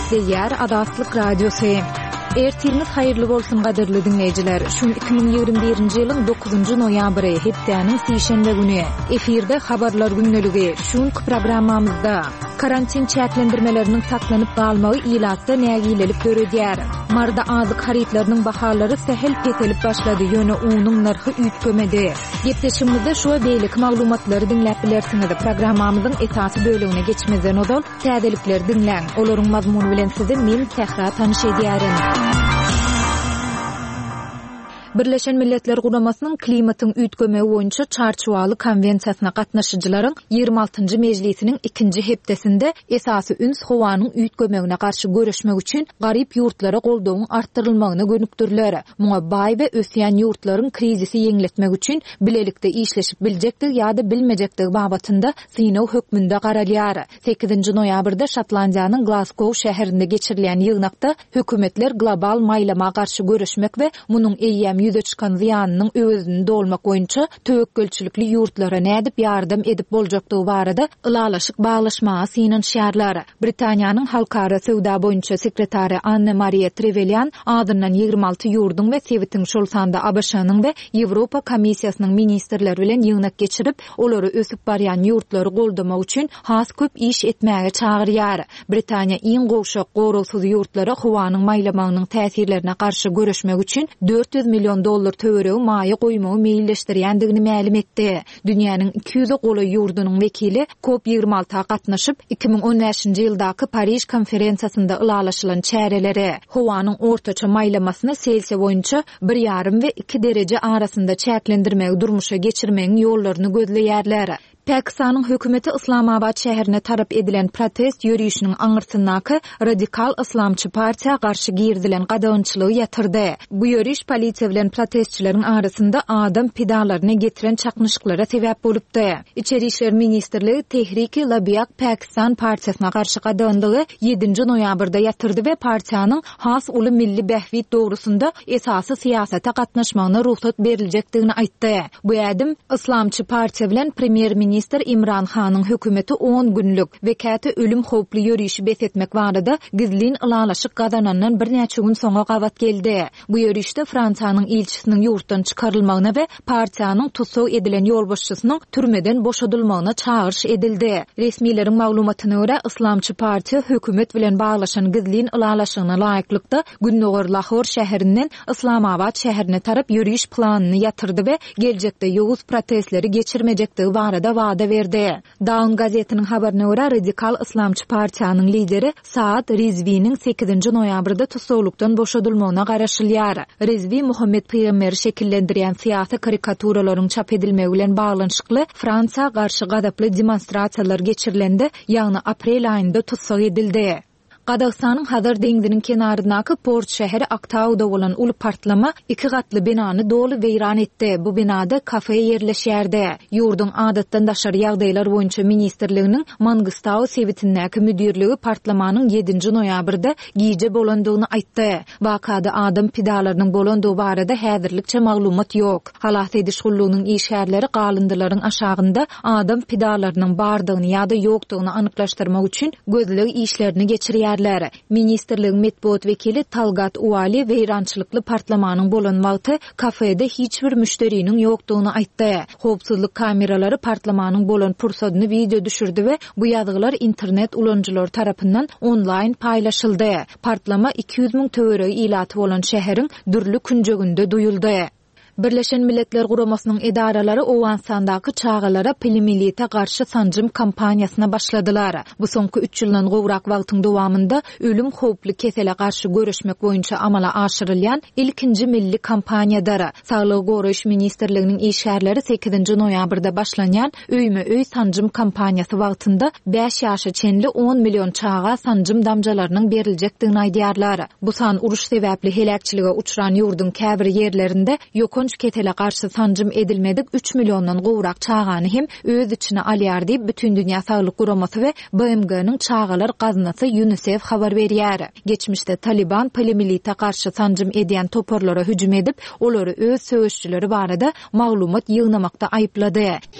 izleýär Azatlyk radiosu. Ertiriniz hayırlı bolsun gaderli dinleýijiler. Şun 2021-nji ýylyň 9-njy noýabry hepdeniň sişenbe güni. Efirde habarlar günneligi. Şun programmamyzda karantin çäklendirmeleriniň saklanyp galmagy ilatda nägilenip görýär. Marda azyk haritlarynyň bahalary sehel ketelip başlady. Ýöne unyň narhy üýtgemedi. Gepleşimizde şu beýlik maglumatlary dinläp bilersiňiz. Programmamyzyň esasy bölümine geçmezden odal täzelikler dinläň. Olaryň mazmuny bilen sizi men Tehra tanyş edýärim. Birleşen Milletler Guramasynyň klimatyň üýtgemegi boýunça çarçuwaly konwensiýasyna gatnaşyjylaryň 26-njy mejlisiniň 2-nji hepdesinde esasy üns howanyň üýtgemegine garşy göreşmek üçin garyp ýurtlara goldawyň artdyrylmagyna gönükdirler. Muňa baý we ösýän ýurtlaryň krizisi ýeňletmek üçin bilelikde işleşip biljekdir ýa-da bilmejekdir babatynda synaw hökmünde garalýar. 8-nji noýabrda Şotlandiýanyň Glasgow şäherinde geçirilen ýygnakda hökümetler global maýlama garşy göreşmek we munyň eýýäm ýüze çykan ziýanynyň özüni dolmak boýunça töwekkelçilikli ýurtlara nädip ýardam edip boljakdygy barada ılalaşyk baglaşmaga synanýarlar. Britaniýanyň halkara sowda boýunça sekretary Anne Marie Trevelyan adyndan 26 ýurdun we Sewitin şolsanda ABŞ-nyň we Ýewropa Komissiýasynyň ministrleri bilen ýygnak geçirip olary ösüp barýan ýurtlary goldamak üçin has köp iş etmäge çagyrýar. Britaniýa iň gowşak gorulsuz ýurtlara howanyň maýlamanyň täsirlerine garşy göreşmek üçin $400 milyon töweregi maýa goýmagy meýilleşdirýändigini ma'lum etdi. Dünýäniň 200 goly ýurdunyň wekili COP26 gatnaşyp 2015-nji ýyldaky Paris konferensiýasynda ılalaşylan çäreleri howanyň ortaça maýlamasyny Selsiýa boýunça 1,5 we 2 derece arasynda çäklendirmegi durmuşa geçirmegiň ýollaryny gözleýärler. Pakistanyň hökümeti Islamabad şäherine tarap edilen protest ýürüýüşiniň aňyrtyndaky radikal islamçy partiýa garşy girdilen gadagynçylygy ýatyrdy. Bu ýürüýüş polisiýa bilen protestçileriň arasynda adam pidalaryny getiren çaknyşyklara sebäp bolupdy. İçeri işler ministrligi Tehrik-i Labyak Pakistan partiýasyna garşy gadagandygy 7-nji noýabrda ýatyrdy we partiýanyň has uly milli bähwit dogrusunda esasy siýasata gatnaşmagyna ruhsat berilejekdigini aýtdy. Bu ýadım islamçy partiýa bilen premier Minister İmran Hanyň hökümeti 10 günlük vekati ölüm howply ýürüýüşi besetmek barada gizlin ılalaşyk gadanandan bir näçe gün soňra gawat geldi. Bu ýürüýüşde Fransiýanyň ilçisiniň ýurtdan çykarylmagyna we partiýanyň tutsaw edilen ýolbaşçysynyň türmeden boşadylmagyna çağırış edildi. Resmiýetiň maglumatyna görä Islamçy partiýa hökümet bilen baglaşan gizlin ılalaşygyna laýyklykda Günnowar Lahor şäherinden Islamabad şäherine tarap ýürüýüş planyny ýatyrdy we geljekde ýowuz protestleri geçirmejekdigi barada wada berdi. Dawn gazetiniň habaryna görä radikal islamçy partiýanyň lideri Saad Rizviň 8-nji noýabrda tutsawlukdan boşadylmagyna garaşylýar. Rizvi Muhammed Peýgamberi şekillendirýän syýasy karikaturalaryň çap edilmegi bilen baglanşykly Fransiýa garşy gadaply demonstrasiýalar geçirilende ýagny aprel aýynda tutsak edildi. Qadagstanyň Hazar deňdiniň kenaryndaky Port şäheri Aktauda bolan uly partlama 2 gatly binany dolu weýran etdi. Bu binada kafe ýerleşýärdi. Ýurdun adatdan daşary ýagdaýlar boýunça ministrliginiň Mangistau Sewitindäki müdirligi partlamanyň 7-nji noýabrda giýje bolandygyny aýtdy. Wakada adam pidalarynyň bolandygy barada häzirlikçe maglumat ýok. Halat ediş gullugynyň işgärleri galyndylaryň aşagynda adam pidalarynyň bardygyny ýa-da ýokdugyny anyklaşdyrmak üçin gözlegi işlerini geçirýär. Ministerligiň metbuat wekili Talgat Uali weýrançylykly partlamanyň bolan wagty kafede hiç bir müşteriniň ýokdugyny aýtdy. Howpsuzlyk kameralary partlamanyň bolan pursadyny video düşürdi we bu ýazgylar internet ulanjylary tarapyndan online paýlaşyldy. Partlama 200 000 töweregi ilaty bolan şäheriň dürli künjeginde duýuldy. Birleşen Milletler Guramasynyň edaralary Owganstandaky çağalara pilimelite garşy sanjym kampaniýasyna başladylar. Bu soňky 3 ýyldan gowrak wagtyň dowamında ölüm howply kesele garşy göreşmek boýunça amala aşyrylýan ilkinji milli kampaniýadar. Saglyk goraýyş ministrliginiň işgärleri 8-nji noýabrda başlanýan öýme-öý sanjym kampaniýasy wagtynda 5 ýaşa çenli 10 million çağa sanjym damjalarynyň berilejekdigini aýdýarlar. Bu san uruş sebäpli helakçylyga uçuran ýurdun käbir ýerlerinde ýokun ketele garşy sanjym edilmedik 3 milliondan gowrak çağany hem öz içine alýar diýip bütün dünýä saglyk guramasy we BMG-niň çağalar gaznasy UNICEF habar berýär. Geçmişde Taliban pilimelite garşy sanjym edýän toporlara hüjüm edip olary öz söýüşçileri barada maglumat ýygnamakda aýplady.